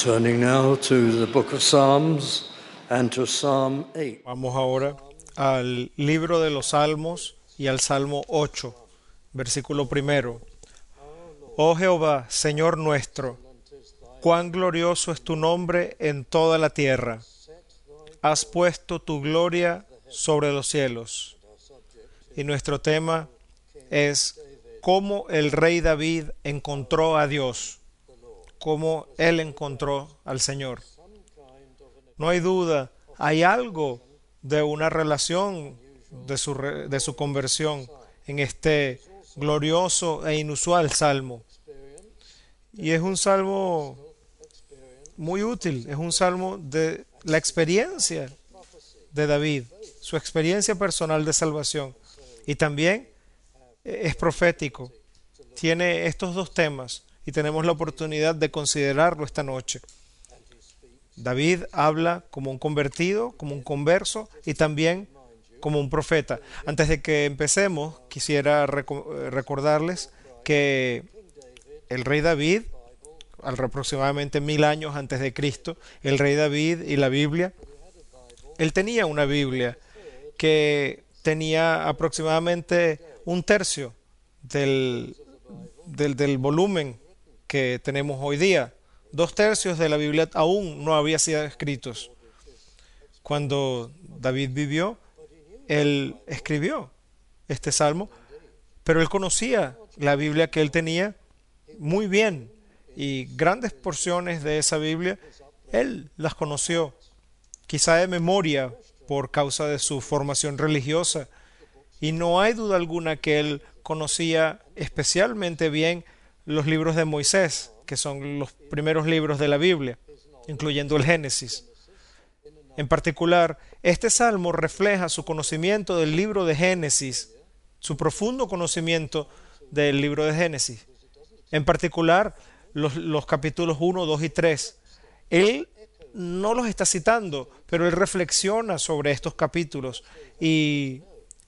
Turning now to the book of Psalms and to Psalm 8. Vamos ahora al libro de los Salmos y al Salmo 8, versículo primero. Oh Jehová, Señor nuestro, cuán glorioso es tu nombre en toda la tierra. Has puesto tu gloria sobre los cielos. Y nuestro tema es cómo el rey David encontró a Dios, cómo él encontró al Señor. No hay duda, hay algo de una relación de su conversión en este glorioso e inusual salmo. Y es un salmo muy útil, es un salmo de la experiencia de David, su experiencia personal de salvación. Y también es profético. Tiene estos dos temas y tenemos la oportunidad de considerarlo esta noche. David habla como un convertido, como un converso y también como un profeta. Antes de que empecemos, quisiera recordarles que el rey David, aproximadamente 1000 años antes de Cristo, el rey David y la Biblia, él tenía una Biblia que tenía aproximadamente un tercio del volumen que tenemos hoy día. 2/3 de la Biblia aún no había sido escritos. Cuando David vivió, él escribió este salmo, pero él conocía la Biblia que él tenía muy bien y grandes porciones de esa Biblia él las conoció, quizá de memoria por causa de su formación religiosa, y no hay duda alguna que él conocía especialmente bien los libros de Moisés, que son los primeros libros de la Biblia, incluyendo el Génesis. En particular, este salmo refleja su conocimiento del libro de Génesis, su profundo conocimiento del libro de Génesis. En particular, los capítulos 1, 2 y 3. Él no los está citando, pero él reflexiona sobre estos capítulos y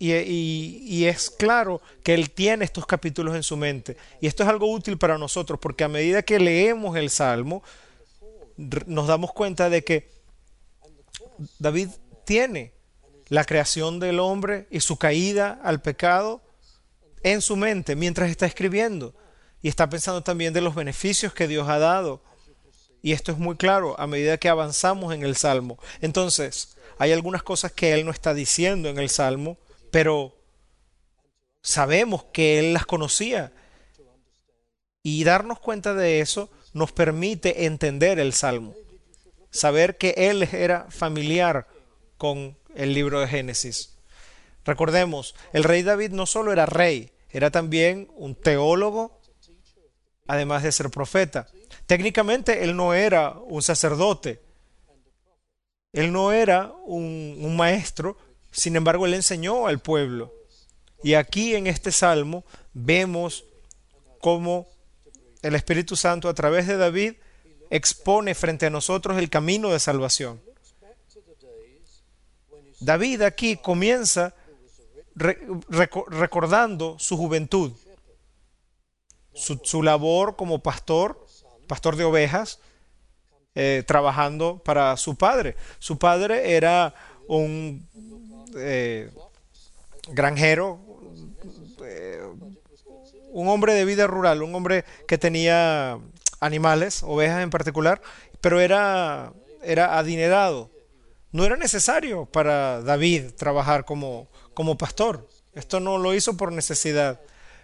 es claro que él tiene estos capítulos en su mente. Y esto es algo útil para nosotros, porque a medida que leemos el Salmo, nos damos cuenta de que David tiene la creación del hombre y su caída al pecado en su mente mientras está escribiendo. Y está pensando también de los beneficios que Dios ha dado. Y esto es muy claro a medida que avanzamos en el Salmo. Entonces, hay algunas cosas que él no está diciendo en el Salmo, pero sabemos que él las conocía, y darnos cuenta de eso nos permite entender el Salmo, saber que él era familiar con el libro de Génesis. Recordemos, el rey David no solo era rey, era también un teólogo, además de ser profeta. Técnicamente él no era un sacerdote, él no era un maestro. Sin embargo, él enseñó al pueblo. Y aquí en este salmo vemos cómo el Espíritu Santo a través de David expone frente a nosotros el camino de salvación. David aquí comienza recordando su juventud, su labor como pastor de ovejas, trabajando para su padre. Su padre era un granjero, un hombre de vida rural, un hombre que tenía animales, ovejas en particular, pero era adinerado. No era necesario para David trabajar como pastor. Esto no lo hizo por necesidad.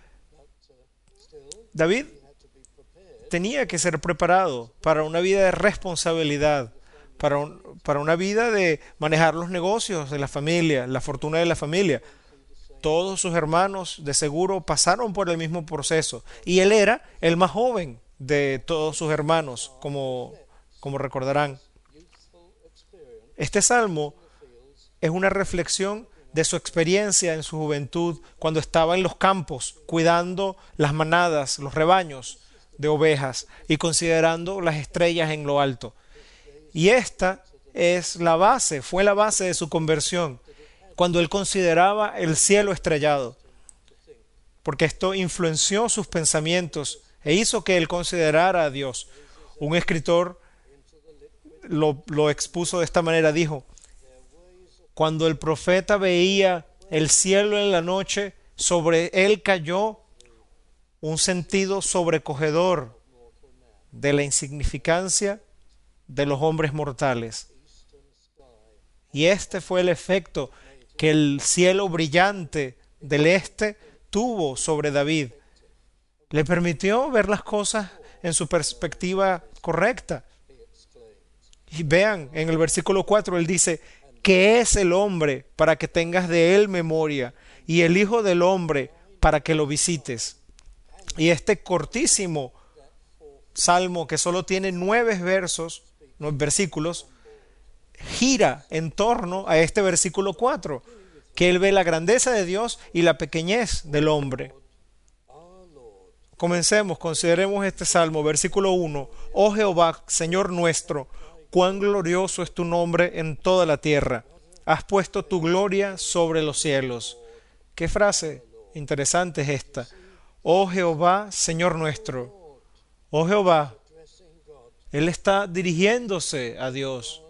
David tenía que ser preparado para una vida de responsabilidad, para una vida de manejar los negocios de la familia, la fortuna de la familia. Todos sus hermanos de seguro pasaron por el mismo proceso, y él era el más joven de todos sus hermanos, como recordarán. Este salmo es una reflexión de su experiencia en su juventud, cuando estaba en los campos cuidando las manadas, los rebaños de ovejas y considerando las estrellas en lo alto. Y esta fue la base de su conversión, cuando él consideraba el cielo estrellado, porque esto influenció sus pensamientos e hizo que él considerara a Dios. Un escritor lo expuso de esta manera. Dijo: cuando el profeta veía el cielo en la noche, sobre él cayó un sentido sobrecogedor de la insignificancia de los hombres mortales. Y este fue el efecto que el cielo brillante del este tuvo sobre David. Le permitió ver las cosas en su perspectiva correcta. Y vean, en el versículo 4 él dice: ¿qué es el hombre para que tengas de él memoria? Y el hijo del hombre para que lo visites. Y este cortísimo salmo, que solo tiene 9 versículos, gira en torno a este versículo 4, que él ve la grandeza de Dios y la pequeñez del hombre. Comencemos, consideremos este salmo, versículo 1. Oh Jehová, Señor nuestro, cuán glorioso es tu nombre en toda la tierra. Has puesto tu gloria sobre los cielos. Qué frase interesante es esta. Oh Jehová, Señor nuestro. Oh Jehová. Él está dirigiéndose a Dios.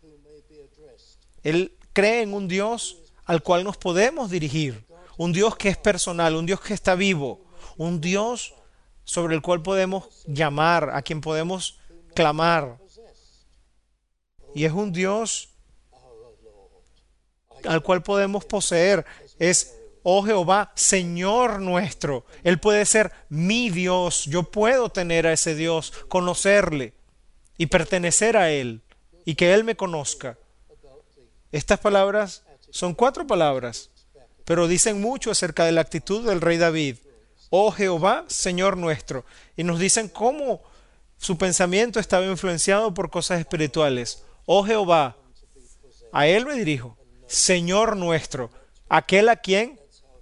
Él cree en un Dios al cual nos podemos dirigir. Un Dios que es personal, un Dios que está vivo. Un Dios sobre el cual podemos llamar, a quien podemos clamar. Y es un Dios al cual podemos poseer. Es, oh Jehová, Señor nuestro. Él puede ser mi Dios. Yo puedo tener a ese Dios, conocerle y pertenecer a Él, y que Él me conozca. Estas palabras son 4 palabras, pero dicen mucho acerca de la actitud del rey David. Oh Jehová, Señor nuestro. Y nos dicen cómo su pensamiento estaba influenciado por cosas espirituales. Oh Jehová, a Él me dirijo. Señor nuestro, aquel a quien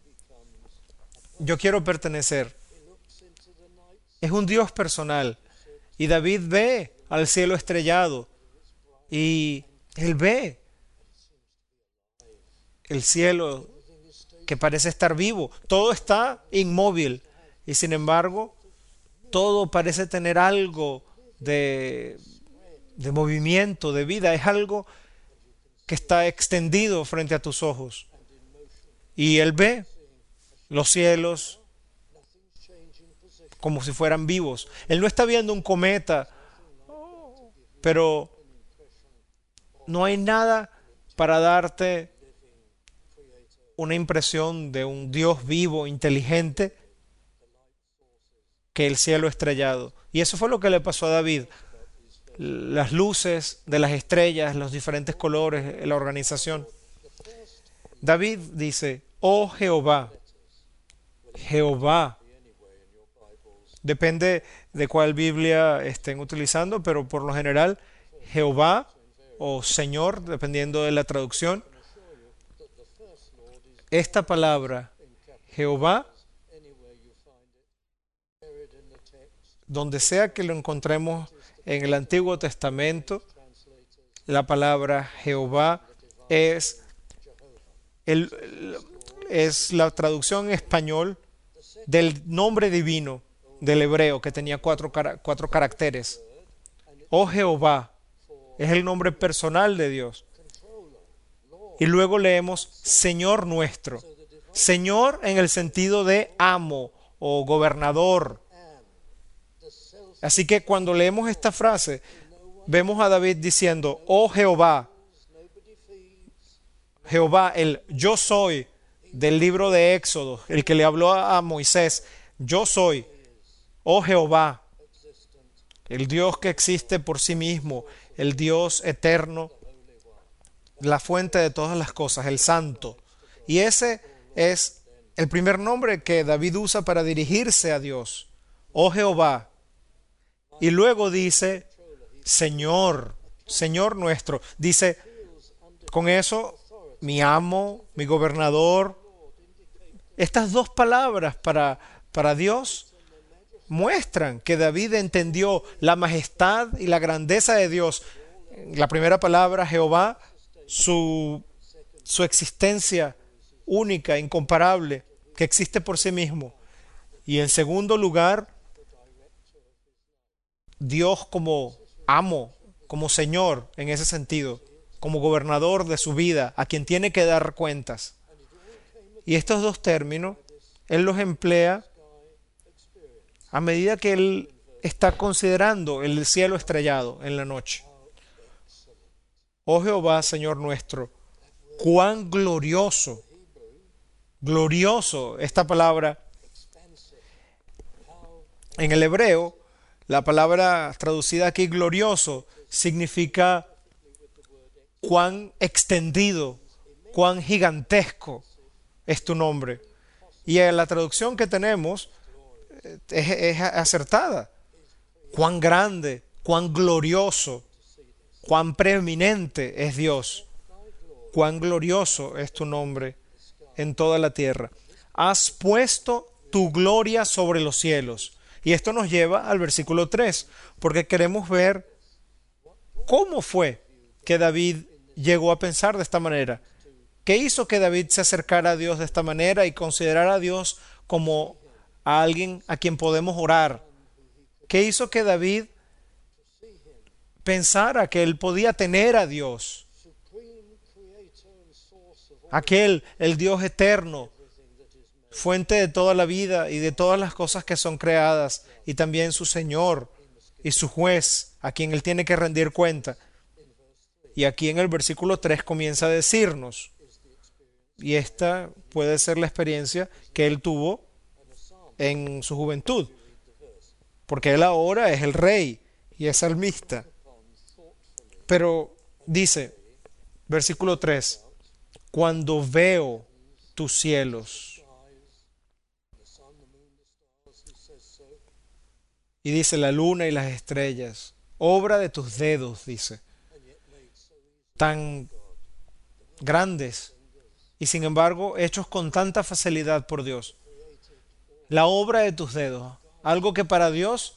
yo quiero pertenecer. Es un Dios personal. Y David ve al cielo estrellado. Y él ve el cielo que parece estar vivo. Todo está inmóvil. Y sin embargo, todo parece tener algo de movimiento, de vida. Es algo que está extendido frente a tus ojos. Y él ve los cielos como si fueran vivos. Él no está viendo un cometa, pero no hay nada para darte una impresión de un Dios vivo, inteligente, que el cielo estrellado. Y eso fue lo que le pasó a David. Las luces de las estrellas, los diferentes colores, la organización. David dice: oh Jehová. Jehová. Depende de cuál Biblia estén utilizando, pero por lo general Jehová o Señor, dependiendo de la traducción. Esta palabra Jehová, donde sea que lo encontremos en el Antiguo Testamento, la palabra Jehová es la traducción en español del nombre divino del hebreo, que tenía 4 caracteres. Oh Jehová es el nombre personal de Dios. Y luego leemos Señor nuestro. Señor en el sentido de amo o gobernador. Así que cuando leemos esta frase, vemos a David diciendo: oh Jehová. Jehová, el yo soy del libro de Éxodo, el que le habló a Moisés. Yo soy, oh Jehová, el Dios que existe por sí mismo, el Dios eterno, la fuente de todas las cosas, el Santo. Y ese es el primer nombre que David usa para dirigirse a Dios. Oh Jehová. Y luego dice Señor, Señor nuestro. Dice con eso mi amo, mi gobernador. Estas 2 palabras para Dios muestran que David entendió la majestad y la grandeza de Dios. La primera palabra, Jehová, su existencia única, incomparable, que existe por sí mismo. Y en segundo lugar, Dios como amo, como Señor en ese sentido, como gobernador de su vida, a quien tiene que dar cuentas. Y estos dos términos, Él los emplea a medida que Él está considerando el cielo estrellado en la noche. Oh Jehová, Señor nuestro, cuán glorioso, glorioso, esta palabra en el hebreo, la palabra traducida aquí glorioso significa cuán extendido, cuán gigantesco es tu nombre. Y en la traducción que tenemos es acertada. Cuán grande, cuán glorioso, cuán preeminente es Dios. Cuán glorioso es tu nombre en toda la tierra. Has puesto tu gloria sobre los cielos. Y esto nos lleva al versículo 3, porque queremos ver cómo fue que David llegó a pensar de esta manera. ¿Qué hizo que David se acercara a Dios de esta manera y considerara a Dios como a alguien a quien podemos orar? ¿Qué hizo que David pensara que él podía tener a Dios? Aquel, el Dios eterno, fuente de toda la vida y de todas las cosas que son creadas, y también su Señor y su juez, a quien él tiene que rendir cuenta. Y aquí en el versículo 3 comienza a decirnos, y esta puede ser la experiencia que él tuvo en su juventud, porque él ahora es el rey y es salmista. Pero dice, versículo 3, cuando veo tus cielos. Y dice la luna y las estrellas, obra de tus dedos, dice, tan grandes y sin embargo hechos con tanta facilidad por Dios. La obra de tus dedos, algo que para Dios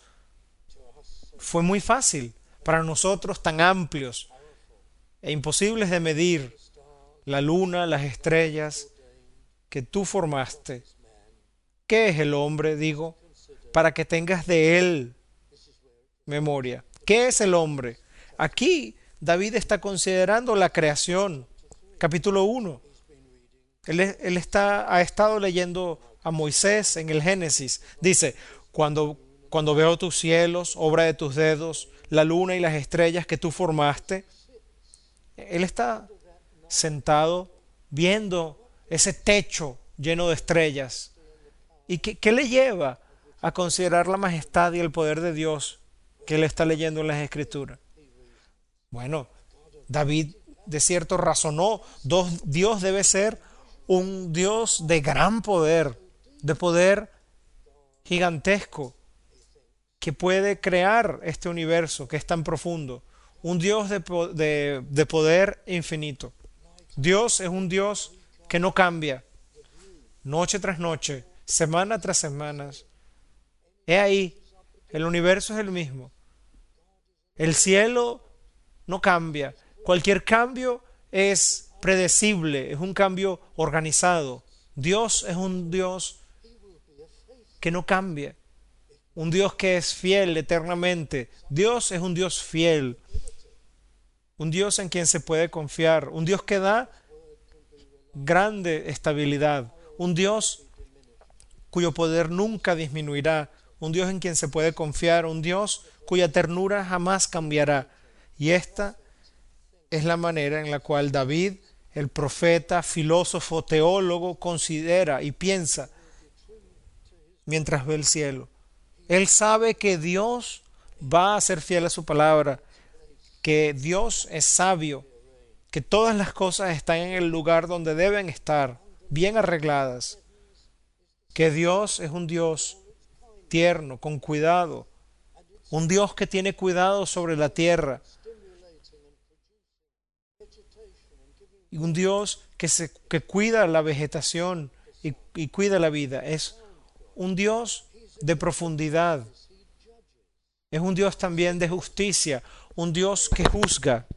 fue muy fácil, para nosotros tan amplios e imposibles de medir. La luna, las estrellas que tú formaste. ¿Qué es el hombre, digo, para que tengas de él memoria? ¿Qué es el hombre? Aquí David está considerando la creación. Capítulo 1. Él ha estado leyendo a Moisés en el Génesis. Dice, cuando veo tus cielos, obra de tus dedos, la luna y las estrellas que tú formaste. Él está sentado viendo ese techo lleno de estrellas. ¿Y qué le lleva a considerar la majestad y el poder de Dios que él está leyendo en las Escrituras? Bueno, David de cierto razonó, Dios debe ser un Dios de gran poder, de poder gigantesco, que puede crear este universo que es tan profundo, un Dios de poder infinito. Dios es un Dios que no cambia, noche tras noche, semana tras semana. He ahí, el universo es el mismo. El cielo no cambia. Cualquier cambio es predecible, es un cambio organizado. Dios es un Dios que no cambia, un Dios que es fiel eternamente. Dios es un Dios fiel, un Dios en quien se puede confiar, un Dios que da grande estabilidad, un Dios cuyo poder nunca disminuirá, un Dios en quien se puede confiar, un Dios cuya ternura jamás cambiará. Y esta es la manera en la cual David, el profeta, filósofo, teólogo, considera y piensa mientras ve el cielo. Él sabe que Dios va a ser fiel a su palabra, que Dios es sabio, que todas las cosas están en el lugar donde deben estar, bien arregladas, que Dios es un Dios tierno, con cuidado, un Dios que tiene cuidado sobre la tierra, y un Dios que cuida la vegetación y cuida la vida. Es un Dios de profundidad, es un Dios también de justicia, un Dios que juzga.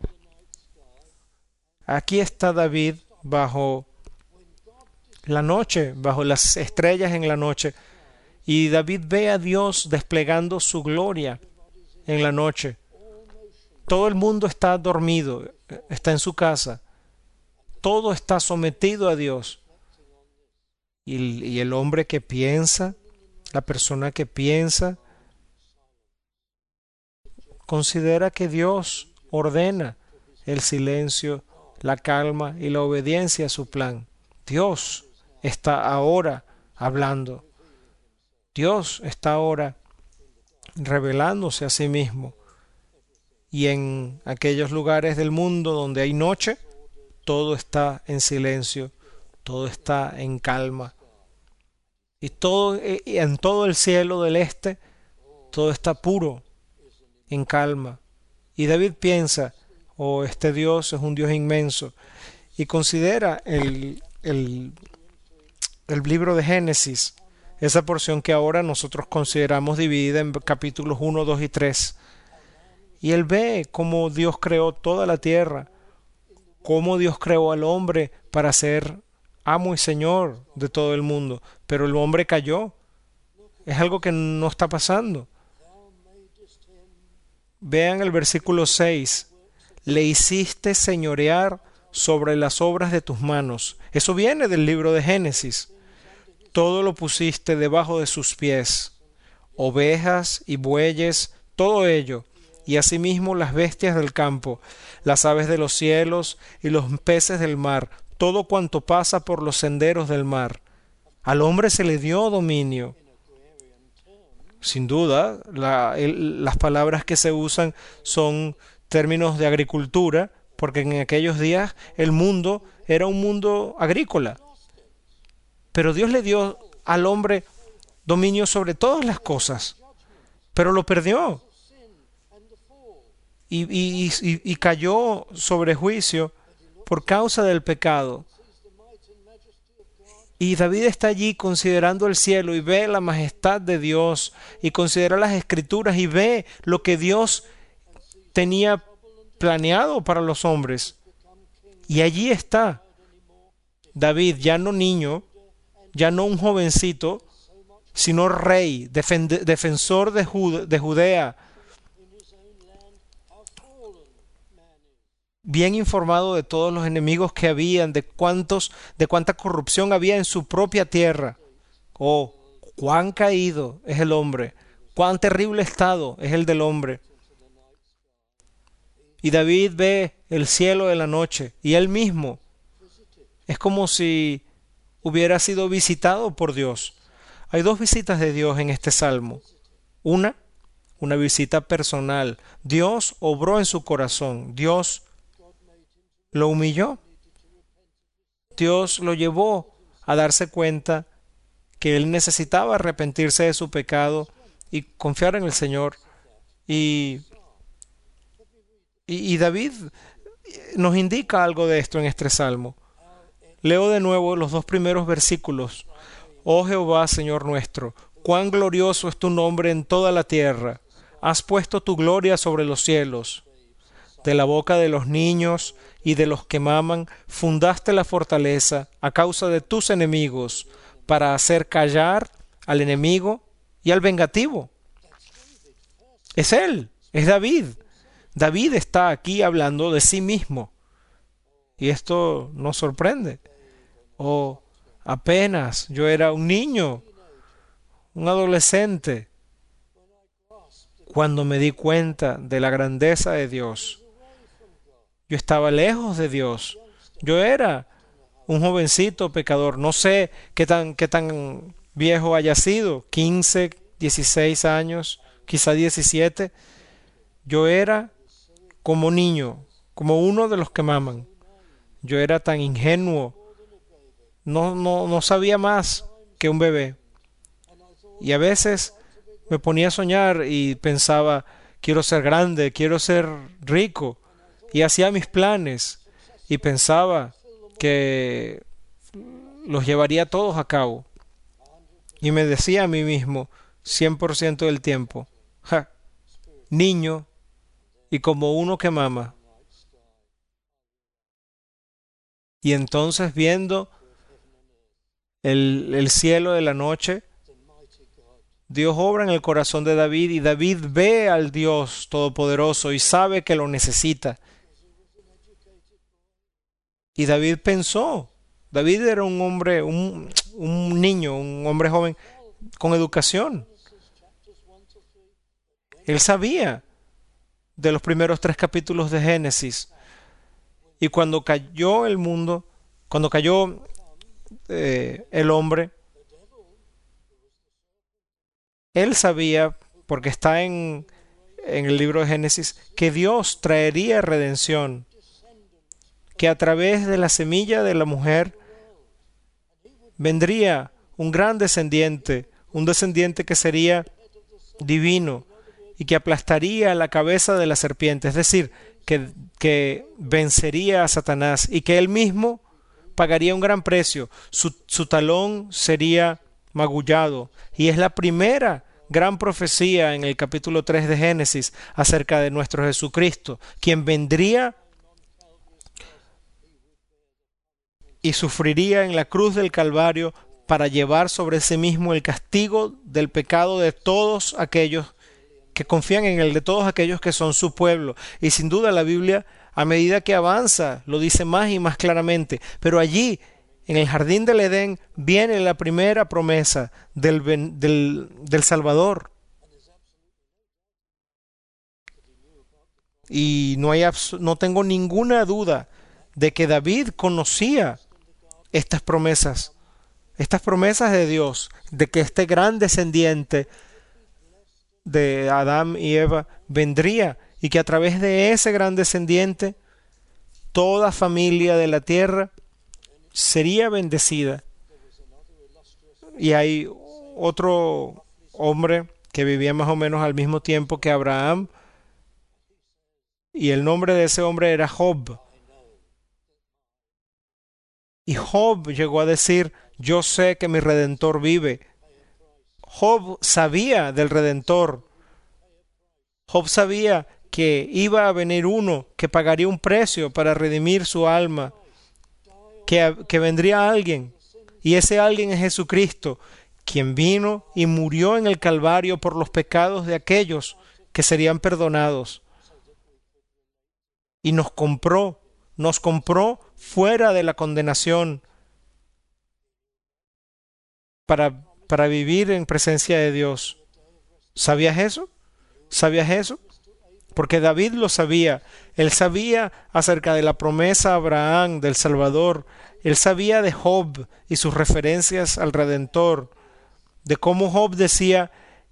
Aquí está David bajo la noche, bajo las estrellas en la noche, y David ve a Dios desplegando su gloria en la noche. Todo el mundo está dormido, está en su casa. Todo está sometido a Dios. Y el hombre que piensa, la persona que piensa, considera que Dios ordena el silencio, la calma y la obediencia a su plan. Dios está ahora hablando. Dios está ahora revelándose a sí mismo. Y en aquellos lugares del mundo donde hay noche, todo está en silencio, todo está en calma. Y en todo el cielo del este, todo está puro, en calma. Y David piensa, oh, este Dios es un Dios inmenso. Y considera el libro de Génesis, esa porción que ahora nosotros consideramos dividida en capítulos 1, 2 y 3. Y él ve cómo Dios creó toda la tierra, cómo Dios creó al hombre para ser amo y señor de todo el mundo. Pero el hombre cayó. Es algo que no está pasando. Vean el versículo 6. Le hiciste señorear sobre las obras de tus manos. Eso viene del libro de Génesis. Todo lo pusiste debajo de sus pies. Ovejas y bueyes, todo ello. Y asimismo las bestias del campo, las aves de los cielos y los peces del mar, todo cuanto pasa por los senderos del mar. Al hombre se le dio dominio. Sin duda, las palabras que se usan son términos de agricultura, porque en aquellos días el mundo era un mundo agrícola. Pero Dios le dio al hombre dominio sobre todas las cosas, pero lo perdió. Y cayó sobre juicio por causa del pecado. Y David está allí considerando el cielo y ve la majestad de Dios y considera las escrituras y ve lo que Dios tenía planeado para los hombres. Y allí está David, ya no niño, ya no un jovencito, sino rey, defensor de Judea, bien informado de todos los enemigos que habían, de cuánta corrupción había en su propia tierra. Oh, cuán caído es el hombre, cuán terrible estado es el del hombre. Y David ve el cielo de la noche y él mismo es como si hubiera sido visitado por Dios. Hay dos visitas de Dios en este salmo. Una visita personal. Dios obró en su corazón. Dios lo humilló. Dios lo llevó a darse cuenta que él necesitaba arrepentirse de su pecado y confiar en el Señor. Y David nos indica algo de esto en este salmo. Leo de nuevo los dos primeros versículos. Oh Jehová, Señor nuestro, cuán glorioso es tu nombre en toda la tierra. Has puesto tu gloria sobre los cielos. De la boca de los niños y de los que maman, fundaste la fortaleza a causa de tus enemigos, para hacer callar al enemigo y al vengativo. Es él, es David. David está aquí hablando de sí mismo. Y esto nos sorprende. Oh, apenas yo era un niño, un adolescente, cuando me di cuenta de la grandeza de Dios. Yo estaba lejos de Dios. Yo era un jovencito pecador. No sé qué tan viejo haya sido, 15, 16 años, quizá 17. Yo era como niño, como uno de los que maman. Yo era tan ingenuo. No sabía más que un bebé. Y a veces me ponía a soñar y pensaba, quiero ser grande, quiero ser rico. Y hacía mis planes y pensaba que los llevaría todos a cabo. Y me decía a mí mismo, 100% del tiempo, ja, niño y como uno que mama. Y entonces viendo el cielo de la noche, Dios obra en el corazón de David y David ve al Dios Todopoderoso y sabe que lo necesita. Y David pensó, David era un hombre, un niño, un hombre joven con educación. Él sabía de los primeros 3 capítulos de Génesis. Y cuando cayó el mundo, cuando cayó el hombre, él sabía, porque está en el libro de Génesis, que Dios traería redención, que a través de la semilla de la mujer vendría un gran descendiente, un descendiente que sería divino y que aplastaría la cabeza de la serpiente, es decir, que vencería a Satanás y que él mismo pagaría un gran precio. Su talón sería magullado. Y es la primera gran profecía en el capítulo 3 de Génesis acerca de nuestro Jesucristo, quien vendría y sufriría en la cruz del Calvario para llevar sobre sí mismo el castigo del pecado de todos aquellos que confían en él, de todos aquellos que son su pueblo. Y sin duda la Biblia, a medida que avanza, lo dice más y más claramente. Pero allí, en el jardín del Edén, viene la primera promesa del Salvador. Y no tengo ninguna duda de que David conocía estas promesas de Dios, de que este gran descendiente de Adán y Eva vendría y que a través de ese gran descendiente toda familia de la tierra sería bendecida. Y hay otro hombre que vivía más o menos al mismo tiempo que Abraham, y el nombre de ese hombre era Job. Y Job llegó a decir: yo sé que mi Redentor vive. Job sabía del Redentor. Job sabía que iba a venir uno que pagaría un precio para redimir su alma, que vendría alguien, y ese alguien es Jesucristo, quien vino y murió en el Calvario por los pecados de aquellos que serían perdonados. Y nos compró fuera de la condenación para vivir en presencia de Dios. ¿Sabías eso? ¿Sabías eso? Porque David lo sabía. Él sabía acerca de la promesa a Abraham del Salvador. Él sabía de Job y sus referencias al Redentor, de cómo Job decía: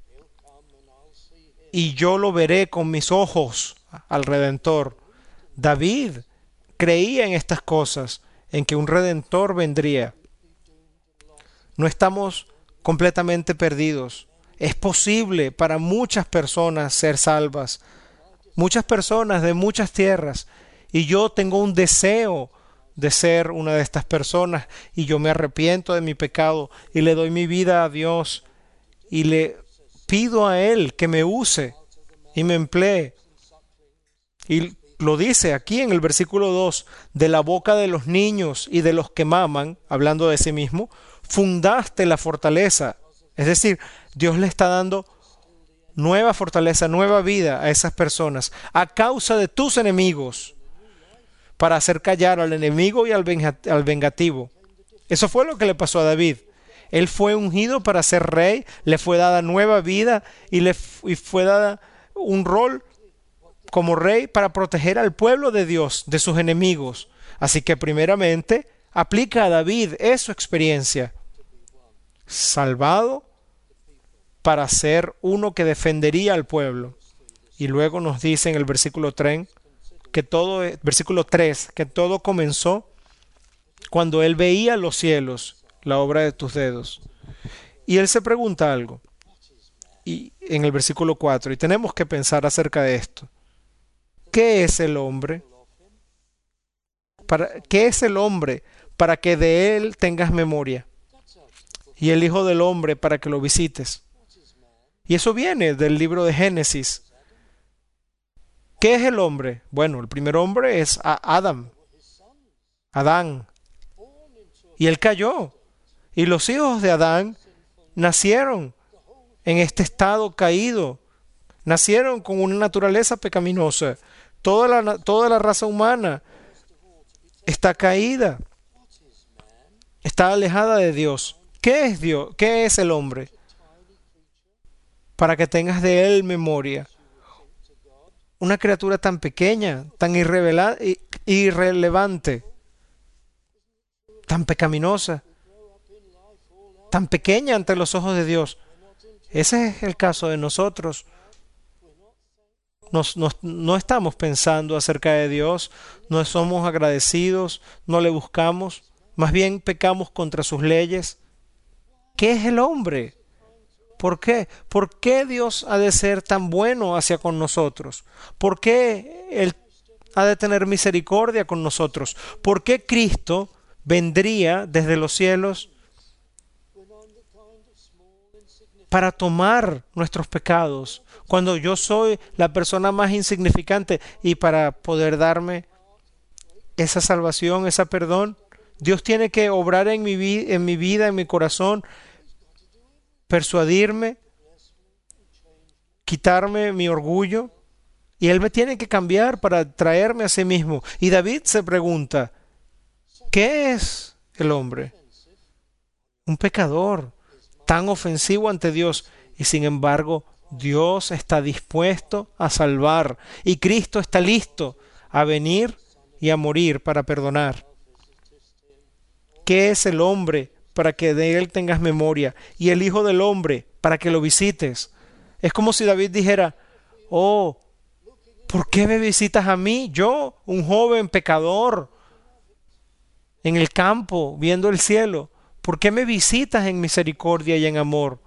y yo lo veré con mis ojos al Redentor. David creía en estas cosas, en que un Redentor vendría. No estamos completamente perdidos. Es posible para muchas personas ser salvas, muchas personas de muchas tierras, y yo tengo un deseo de ser una de estas personas, y yo me arrepiento de mi pecado y le doy mi vida a Dios y le pido a Él que me use y me emplee. Y lo dice aquí en el versículo 2: de la boca de los niños y de los que maman, hablando de sí mismo, fundaste la fortaleza. Es decir, Dios le está dando nueva fortaleza, nueva vida a esas personas, a causa de tus enemigos, para hacer callar al enemigo y al vengativo. Eso fue lo que le pasó a David. Él fue ungido para ser rey, le fue dada nueva vida y fue dada un rol como rey para proteger al pueblo de Dios de sus enemigos. Así que primeramente aplica a David esa experiencia. Salvado para ser uno que defendería al pueblo. Y luego nos dice en el versículo 3 que todo comenzó cuando él veía los cielos, la obra de tus dedos. Y él se pregunta algo, y en el versículo 4, y tenemos que pensar acerca de esto. ¿Qué es el hombre? ¿Qué es el hombre para que de él tengas memoria? Y el Hijo del Hombre para que lo visites. Y eso viene del libro de Génesis. ¿Qué es el hombre? Bueno, el primer hombre es Adán. Y él cayó. Y los hijos de Adán nacieron en este estado caído. Nacieron con una naturaleza pecaminosa. Toda la raza humana está caída, está alejada de Dios. ¿Qué es Dios? ¿Qué es el hombre? Para que tengas de él memoria. Una criatura tan pequeña, tan irrelevante, tan pecaminosa, tan pequeña ante los ojos de Dios. Ese es el caso de nosotros. No estamos pensando acerca de Dios, no somos agradecidos, no le buscamos, más bien pecamos contra sus leyes. ¿Qué es el hombre? ¿Por qué? ¿Por qué Dios ha de ser tan bueno hacia con nosotros? ¿Por qué Él ha de tener misericordia con nosotros? ¿Por qué Cristo vendría desde los cielos para tomar nuestros pecados cuando yo soy la persona más insignificante y para poder darme esa salvación, ese perdón? Dios tiene que obrar en mi vida, en mi corazón, persuadirme, quitarme mi orgullo, y Él me tiene que cambiar para traerme a sí mismo. Y David se pregunta, ¿qué es el hombre? Un pecador tan ofensivo ante Dios, y sin embargo Dios está dispuesto a salvar, y Cristo está listo a venir y a morir para perdonar. ¿Qué es el hombre para que de él tengas memoria? Y el Hijo del Hombre para que lo visites. Es como si David dijera, oh, ¿por qué me visitas a mí? Yo, un joven pecador, en el campo, viendo el cielo. ¿Por qué me visitas en misericordia y en amor?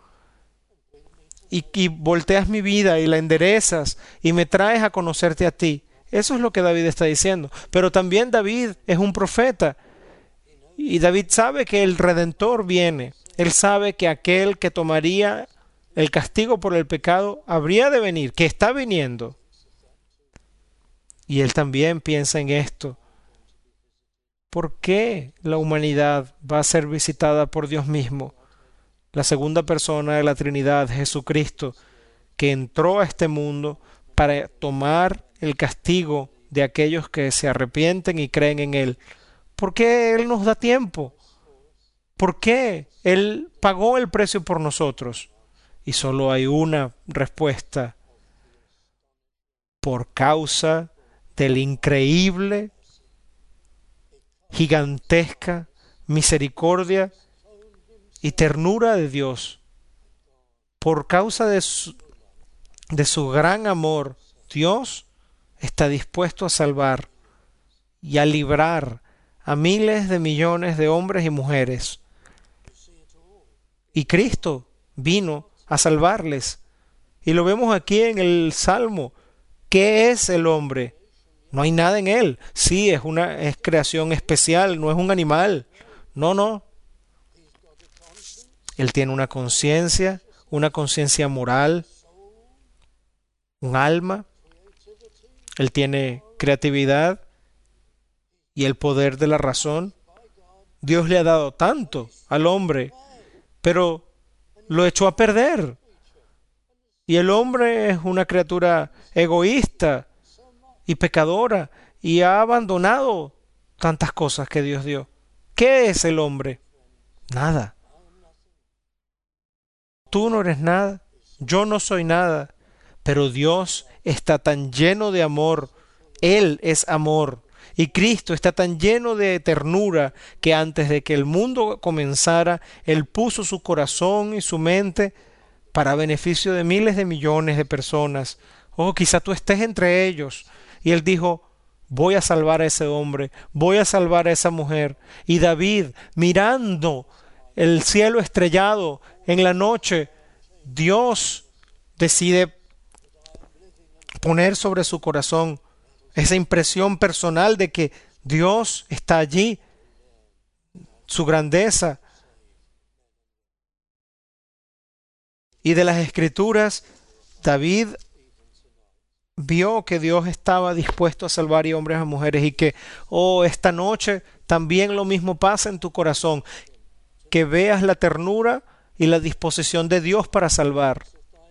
Y volteas mi vida y la enderezas y me traes a conocerte a ti. Eso es lo que David está diciendo. Pero también David es un profeta. Y David sabe que el Redentor viene. Él sabe que aquel que tomaría el castigo por el pecado habría de venir, que está viniendo. Y él también piensa en esto. ¿Por qué la humanidad va a ser visitada por Dios mismo? La segunda persona de la Trinidad, Jesucristo, que entró a este mundo para tomar el castigo de aquellos que se arrepienten y creen en Él. ¿Por qué Él nos da tiempo? ¿Por qué Él pagó el precio por nosotros? Y solo hay una respuesta: por causa del increíble, gigantesca misericordia y ternura de Dios. Por causa de su gran amor, Dios está dispuesto a salvar y a librar a miles de millones de hombres y mujeres. Y Cristo vino a salvarles. Y lo vemos aquí en el Salmo. ¿Qué es el hombre? No hay nada en él. Sí, es creación especial, no es un animal. No. Él tiene una conciencia moral, un alma. Él tiene creatividad y el poder de la razón. Dios le ha dado tanto al hombre, pero lo echó a perder. Y el hombre es una criatura egoísta y pecadora y ha abandonado tantas cosas que Dios dio. ¿Qué es el hombre? Nada. Tú no eres nada, yo no soy nada, pero Dios está tan lleno de amor. Él es amor. Y Cristo está tan lleno de ternura que antes de que el mundo comenzara, Él puso su corazón y su mente para beneficio de miles de millones de personas. Oh, quizá tú estés entre ellos. Y Él dijo, voy a salvar a ese hombre, voy a salvar a esa mujer. Y David, mirando el cielo estrellado en la noche, Dios decide poner sobre su corazón esa impresión personal de que Dios está allí, su grandeza. Y de las Escrituras, David vio que Dios estaba dispuesto a salvar a hombres y a mujeres y que, esta noche también lo mismo pasa en tu corazón, que veas la ternura y la disposición de Dios para salvar.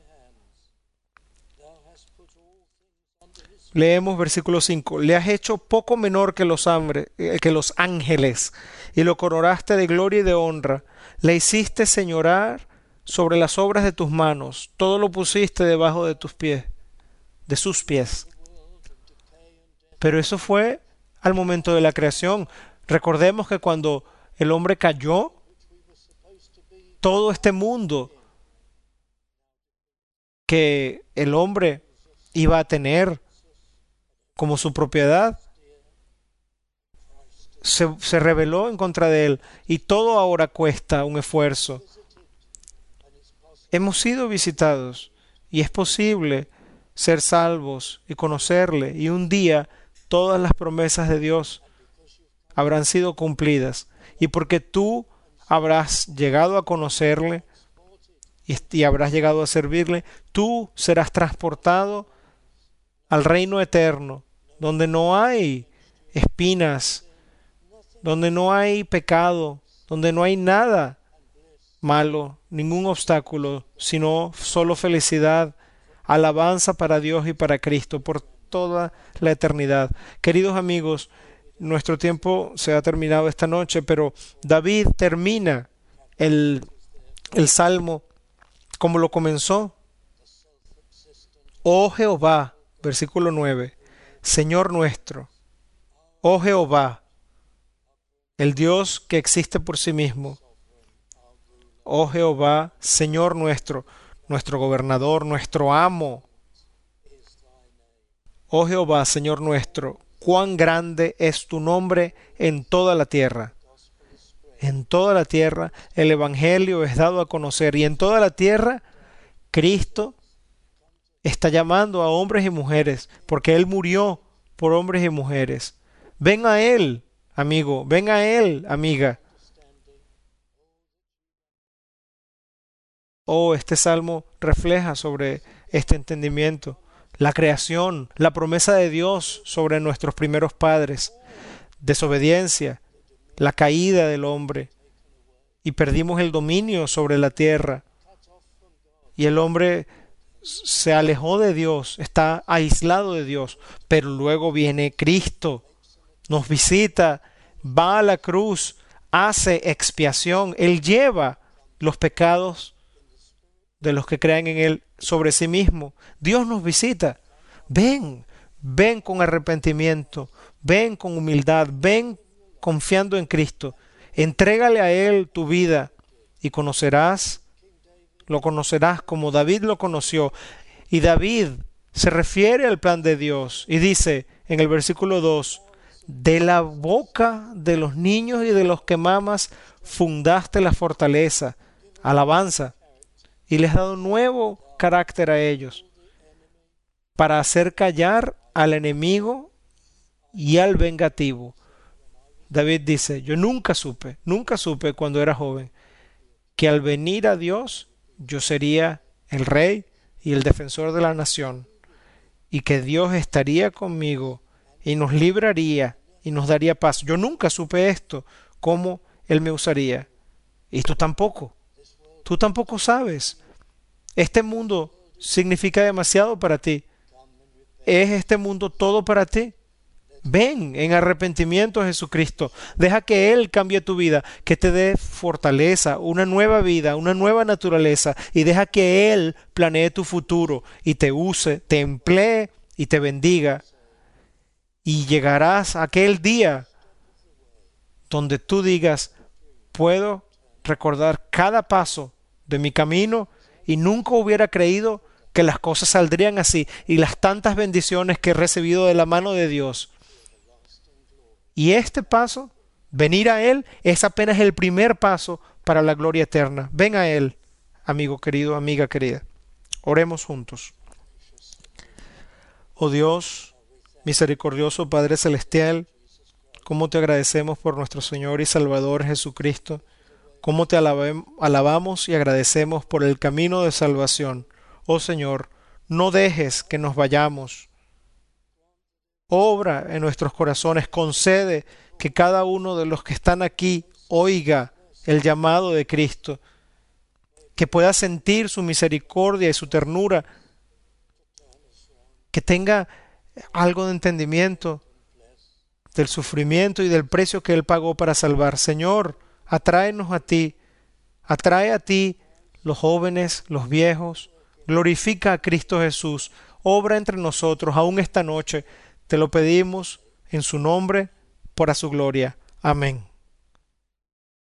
Leemos versículo 5. Le has hecho poco menor que los ángeles, y lo coronaste de gloria y de honra. Le hiciste señorar sobre las obras de tus manos. Todo lo pusiste debajo de tus pies, de sus pies. Pero eso fue al momento de la creación. Recordemos que cuando el hombre cayó, todo este mundo que el hombre iba a tener como su propiedad se rebeló en contra de él, y todo ahora cuesta un esfuerzo. Hemos sido visitados y es posible ser salvos y conocerle, y un día todas las promesas de Dios habrán sido cumplidas. Y porque tú habrás llegado a conocerle y habrás llegado a servirle, tú serás transportado al reino eterno, donde no hay espinas, donde no hay pecado, donde no hay nada malo, ningún obstáculo, sino solo felicidad, alabanza para Dios y para Cristo por toda la eternidad. Queridos amigos, nuestro tiempo se ha terminado esta noche, pero David termina el salmo como lo comenzó. Oh Jehová, versículo 9, Señor nuestro, oh Jehová, el Dios que existe por sí mismo. Oh Jehová, Señor nuestro, nuestro gobernador, nuestro amo. Oh Jehová, Señor nuestro, cuán grande es tu nombre en toda la tierra. En toda la tierra el Evangelio es dado a conocer, y en toda la tierra Cristo está llamando a hombres y mujeres, porque Él murió por hombres y mujeres. Ven a Él, amigo, ven a Él, amiga. Oh, este salmo refleja sobre este entendimiento, la creación, la promesa de Dios sobre nuestros primeros padres, desobediencia, la caída del hombre, y perdimos el dominio sobre la tierra, y el hombre se alejó de Dios, está aislado de Dios, pero luego viene Cristo, nos visita, va a la cruz, hace expiación, Él lleva los pecados de los que crean en Él sobre sí mismo. Dios nos visita. Ven, ven con arrepentimiento, ven con humildad, ven confiando en Cristo. Entrégale a Él tu vida y lo conocerás como David lo conoció. Y David se refiere al plan de Dios y dice en el versículo 2, de la boca de los niños y de los que mamas fundaste la fortaleza, alabanza, y les has dado nuevo carácter a ellos, para hacer callar al enemigo y al vengativo. David dice, yo nunca supe cuando era joven, que al venir a Dios yo sería el rey y el defensor de la nación, y que Dios estaría conmigo y nos libraría y nos daría paz. Yo nunca supe esto, cómo Él me usaría. Y tú tampoco sabes. Este mundo significa demasiado para ti. ¿Es este mundo todo para ti? Ven en arrepentimiento a Jesucristo. Deja que Él cambie tu vida, que te dé fortaleza, una nueva vida, una nueva naturaleza, y deja que Él planee tu futuro y te use, te emplee y te bendiga. Y llegarás a aquel día donde tú digas, puedo recordar cada paso de mi camino y nunca hubiera creído que las cosas saldrían así, y las tantas bendiciones que he recibido de la mano de Dios. Y este paso, venir a Él, es apenas el primer paso para la gloria eterna. Ven a Él, amigo querido, amiga querida. Oremos juntos. Oh Dios, misericordioso Padre Celestial, cómo te agradecemos por nuestro Señor y Salvador Jesucristo, cómo te alabamos y agradecemos por el camino de salvación. Oh Señor, no dejes que nos vayamos. Obra en nuestros corazones, concede que cada uno de los que están aquí oiga el llamado de Cristo que pueda sentir su misericordia y su ternura, que tenga algo de entendimiento del sufrimiento y del precio que Él pagó para salvar. Señor, atráenos a ti, atrae a ti los jóvenes, los viejos, glorifica a Cristo Jesús, obra entre nosotros aún esta noche, te lo pedimos en su nombre, para su gloria. Amén.